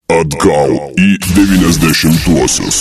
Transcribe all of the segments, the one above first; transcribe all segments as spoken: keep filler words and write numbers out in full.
Atgal į devyniasdešimtuosius.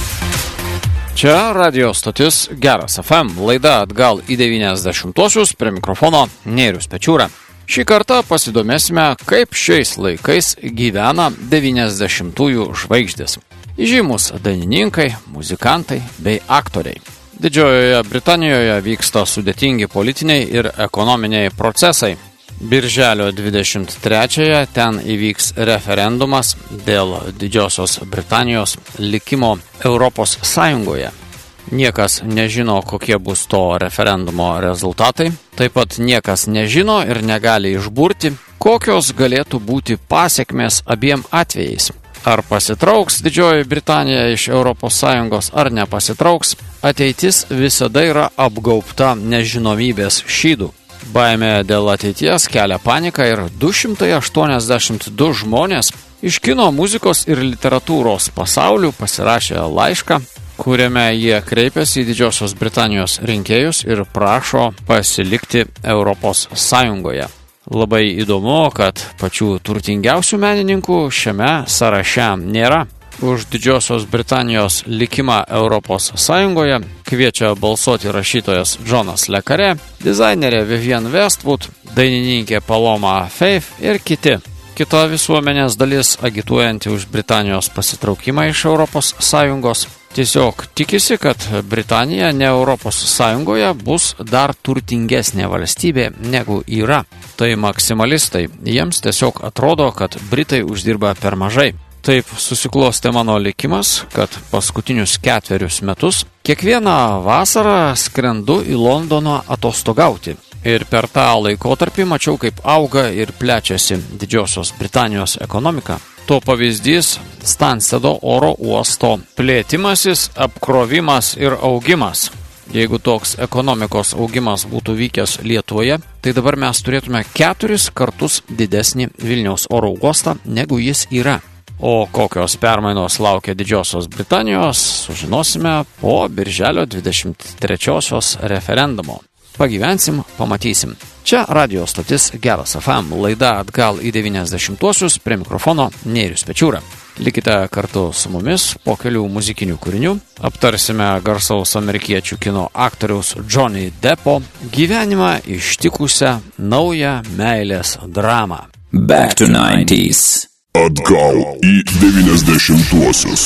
Čia radio stotis Geras F M, laida Atgal į devyniasdešimtuosius, prie mikrofono Nėrius Pečiūra. Šį kartą pasidomėsime, kaip šiais laikais gyvena devyniasdešimtųjų žvaigždės. Įžymus dainininkai, muzikantai bei aktoriai. Didžiojoje Britanijoje vyksta sudėtingi politiniai ir ekonominiai procesai. Birželio dvidešimt trečiąją ten įvyks referendumas dėl Didžiosios Britanijos likimo Europos Sąjungoje. Niekas nežino, kokie bus to referendumo rezultatai. Taip pat niekas nežino ir negali išburti, kokios galėtų būti pasekmės abiem atvejais. Ar pasitrauks Didžioji Britanija iš Europos Sąjungos, ar nepasitrauks, ateitis visada yra apgaubta nežinomybės šydų. Baimė dėl ateities kelia paniką ir du šimtai aštuoniasdešimt du žmonės iš kino, muzikos ir literatūros pasaulių pasirašė laišką, kuriame jie kreipiasi į Didžiosios Britanijos rinkėjus ir prašo pasilikti Europos Sąjungoje. Labai įdomu, kad pačių turtingiausių menininkų šiame sąraše nėra. Už Didžiosios Britanijos likimą Europos Sąjungoje kviečia balsuoti rašytojas Džonas Le Carré, dizainerė Vivienne Westwood, dainininkė Paloma Faith ir kiti. Kita visuomenės dalis, agituojanti už Britanijos pasitraukimą iš Europos Sąjungos, tiesiog tikisi, kad Britanija ne Europos Sąjungoje bus dar turtingesnė valstybė negu yra. Tai maksimalistai. Jiems tiesiog atrodo, kad Britai uždirba per mažai. Taip susiklostė mano likimas, kad paskutinius ketverius metus kiekvieną vasarą skrendu į Londoną atostogauti. Ir per tą laikotarpį mačiau, kaip auga ir plečiasi Didžiosios Britanijos ekonomika. To pavyzdys Stanstedo oro uosto plėtimasis, apkrovimas ir augimas. Jeigu toks ekonomikos augimas būtų vykęs Lietuvoje, tai dabar mes turėtume keturis kartus didesnį Vilniaus oro uostą, negu jis yra. O kokios permainos laukia Didžiosios Britanijos, sužinosime po Birželio dvidešimt trečiosios referendumo. Pagyvensim, pamatysim. Čia radio stotis Geras F M, laida Atgal į devyniasdešimtuosius, prie mikrofono Nėrius Pečiūra. Likite kartu su mumis po kelių muzikinių kūrinių. Aptarsime garsaus amerikiečių kino aktoriaus Johnny Deppo gyvenimą ištikusią naują meilės dramą. Back to nineties. Atgal į devyniasdešimtuosius.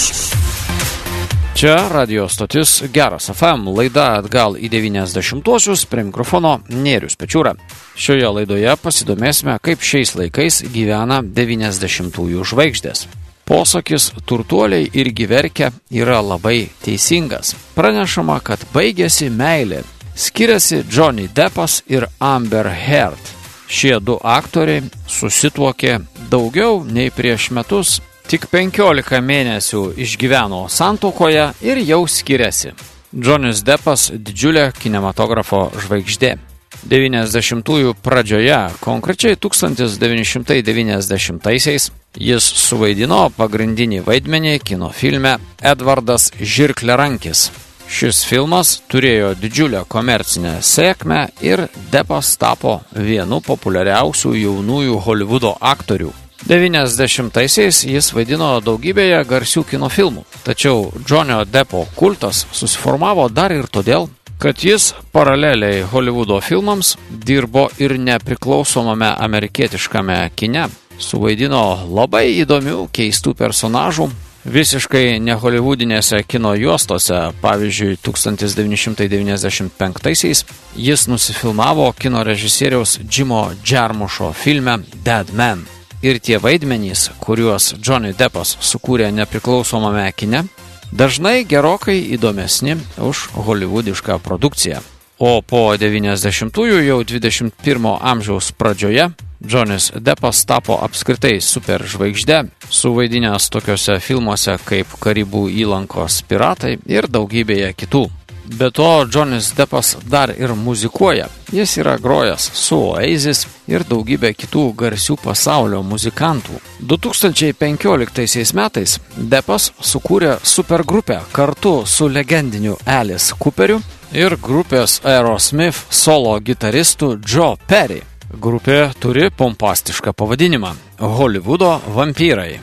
Čia radio stotis Geras F M, laida Atgal į devyniasdešimtuosius, prie mikrofono Nėrius Pečiūra. Šioje laidoje pasidomėsime, kaip šiais laikais gyvena devyniasdešimtųjų žvaigždės. Posakis turtuoliai irgi verkia yra labai teisingas. Pranešama, kad baigėsi meilė. Skiriasi Johnny Deppas ir Amber Heard. Šie du aktoriai susituokė daugiau nei prieš metus, tik penkiolika mėnesių išgyveno santuokoje ir jau skiriasi. Johnny's Deppas didžiulė kinematografo žvaigždė. devyniasdešimtųjų pradžioje, konkrečiai tūkstantis devyni šimtai devyniasdešimtaisiais, jis suvaidino pagrindinį vaidmenį kino filme Edvardas Žirkliarankis. Šis filmas turėjo didžiulę komercinę sėkmę ir Deppas tapo vienu populiariausių jaunųjų Holivudo aktorių. devyniasdešimtaisiais jis vaidino daugybėje garsių kino filmų, tačiau Johnny Deppo kultas susiformavo dar ir todėl, kad jis paraleliai Holivudo filmams dirbo ir nepriklausomame amerikietiškame kine. Suvaidino labai įdomių, keistų personažų, visiškai ne holivudinėse kino juostose. Pavyzdžiui, tūkstantis devyni šimtai devyniasdešimt penktaisiais jis nusifilmavo kino režisieriaus Jimo Jarmušo filme Dead Man. Ir tie vaidmenys, kuriuos Johnny Deppas sukūrė nepriklausomame kine, dažnai gerokai įdomesni už holivudišką produkciją. O po devyniasdešimtųjų jau dvidešimt pirmo amžiaus pradžioje Johnny's Deppas tapo apskritai superžvaigžde, suvaidinęs tokiuose filmuose kaip Karibų įlankos piratai ir daugybėje kitų. Be to, Johnny's Deppas dar ir muzikuoja. Jis yra grojęs su Oasis ir daugybė kitų garsių pasaulio muzikantų. du tūkstančiai penkioliktaisiais metais Deppas sukūrė supergrupę kartu su legendiniu Alice Cooperiu ir grupės Aerosmith solo gitaristu Joe Perry. Grupė turi pompastišką pavadinimą – Holivudo vampyrai.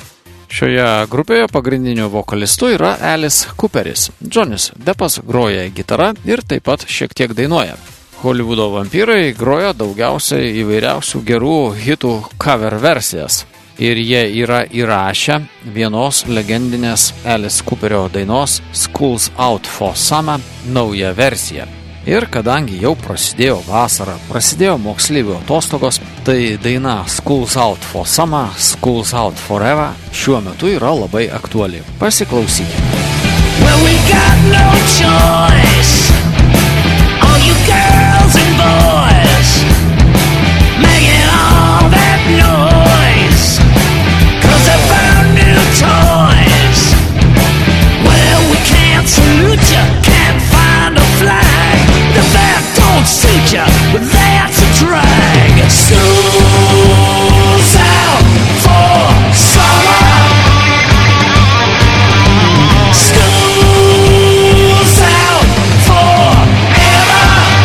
Šioje grupėje pagrindiniu vokalistu yra Alice Cooperis. Johnny's Deppas groja gitara ir taip pat šiek tiek dainuoja. Hollywoodo vampyrai groja daugiausiai įvairiausių gerų hitų cover versijas. Ir jie yra įrašę vienos legendinės Alice Cooperio dainos School's Out for Summer naują versiją. Ir kadangi jau prasidėjo vasara, prasidėjo moksleivių atostogos, tai daina School's Out for Summer, School's Out Forever šiuo metu yra labai aktuali. Pasiklausykime. Well, we got no choice. All you girls and boys making all that noise 'cause I found new toys. Well, we can't salute you, can't find a flag. The back don't suit you, but that's a drag. School's out for summer. School's out forever.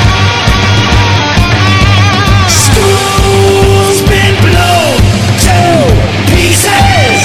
School's been blown to pieces.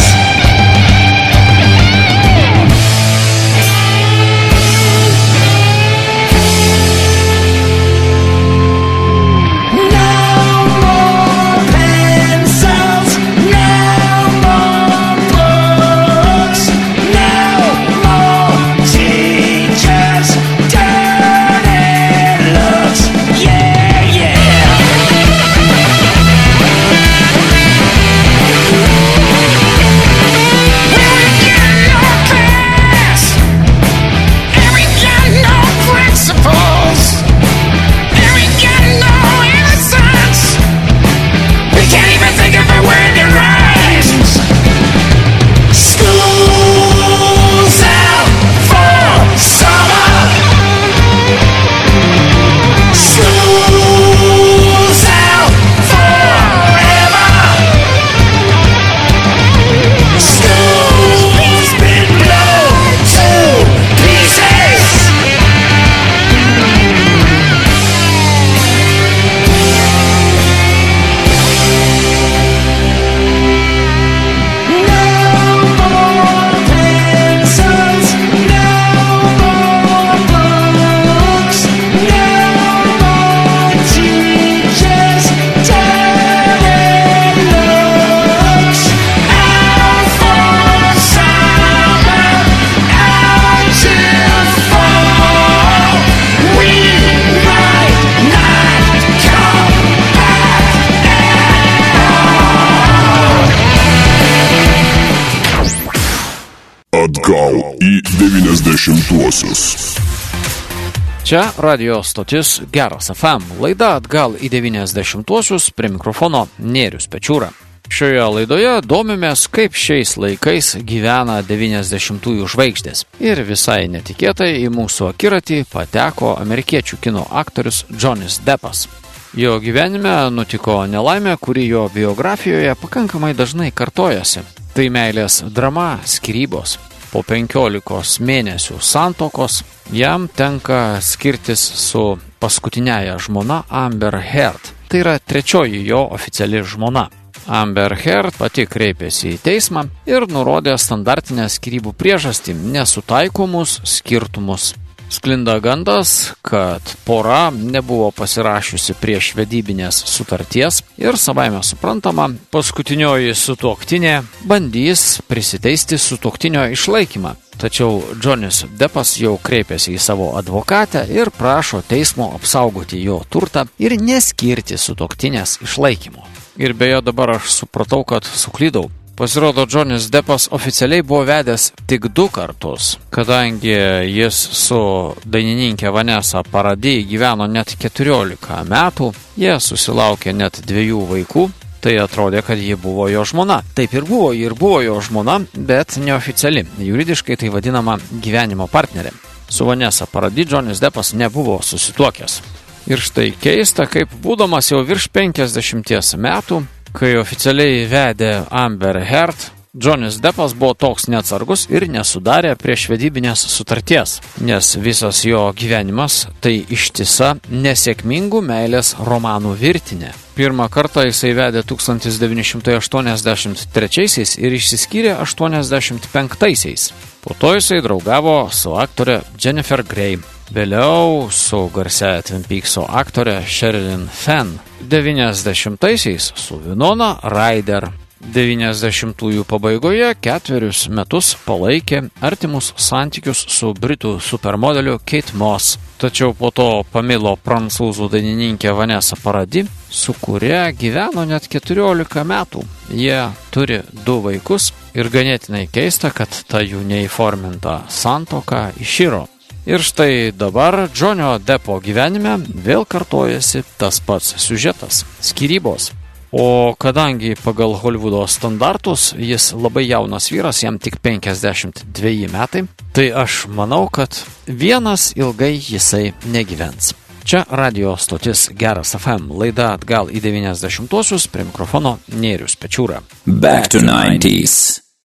Atgal į devyniasdešimtuosius. Čia radio stotis Geras F M. Laida Atgal į devyniasdešimtuosius, prie mikrofono Nėrius Pečiūra. Šioje laidoje domimės, kaip šiais laikais gyvena devyniasdešimtųjų žvaigždės. Ir visai netikėtai į mūsų akiratį pateko amerikiečių kino aktorius Johnny's Deppas. Jo gyvenime nutiko nelaimė, kuri jo biografijoje pakankamai dažnai kartojasi. Tai meilės drama, skyrybos. Po penkiolikos mėnesių santokos jam tenka skirtis su paskutiniaja žmona Amber Heard. Tai yra trečioji jo oficiali žmona. Amber Heard pati kreipėsi į teismą ir nurodė standartinę skyrybų priežastį – nesutaikomus skirtumus. Sklinda gandas, kad pora nebuvo pasirašiusi prieš vedybinės sutarties ir savaime suprantama, paskutinioji sutuoktinė bandys prisiteisti sutuoktinio išlaikymą. Tačiau Johnny's Deppas jau kreipėsi į savo advokatę ir prašo teismo apsaugoti jo turtą ir neskirti sutuoktinės išlaikymo. Ir beje dabar aš supratau, kad suklydau. Pasirodo, Johnny's Deppas oficialiai buvo vedęs tik du kartus, kadangi jis su dainininkė Vanessa Paradis gyveno net keturiolika metų, jie susilaukė net dviejų vaikų, tai atrodė, kad ji buvo jo žmona. Taip ir buvo, ji ir buvo jo žmona, bet neoficiali, juridiškai tai vadinama gyvenimo partnerė. Su Vanessa Paradis Johnny's Deppas nebuvo susituokęs. Ir štai keista, kaip būdamas jau virš penkiasdešimties metų, kai oficialiai vedė Amber Heard, Johnny's Deppas buvo toks neatsargus ir nesudarė priešvedybinės sutarties, nes visas jo gyvenimas tai ištisa nesėkmingų meilės romanų virtinė. Pirmą kartą jisai vedė tūkstantis devyni šimtai aštuoniasdešimt trečiaisiais ir išsiskyrė aštuoniasdešimt penktaisiais. Po to jisai draugavo su aktore Jennifer Grey. Vėliau su garsiaja Twin Peakso aktore Sherilyn Fenn. devyniasdešimtaisiais su Winona Ryder. devyniasdešimtųjų pabaigoje ketverius metus palaikė artimus santykius su britų supermodeliu Kate Moss. Tačiau po to pamilo prancūzų dainininkė Vanessa Paradis, su kuria gyveno net keturiolika metų. Jie turi du vaikus ir ganėtinai keista, kad ta jų neįforminta santuoka iširo. Ir štai dabar Johnny'o Deppo gyvenime vėl kartojasi tas pats siužetas – skyrybos. O kadangi pagal Hollywoodo standartus jis labai jaunas vyras, jam tik penkiasdešimt dveji metai, tai aš manau, kad vienas ilgai jisai negyvens. Čia radio stotis Geras F M, laida atgal į devyniasdešimtuosius, prie mikrofono Nėrius Pečiūra. Back to nineties.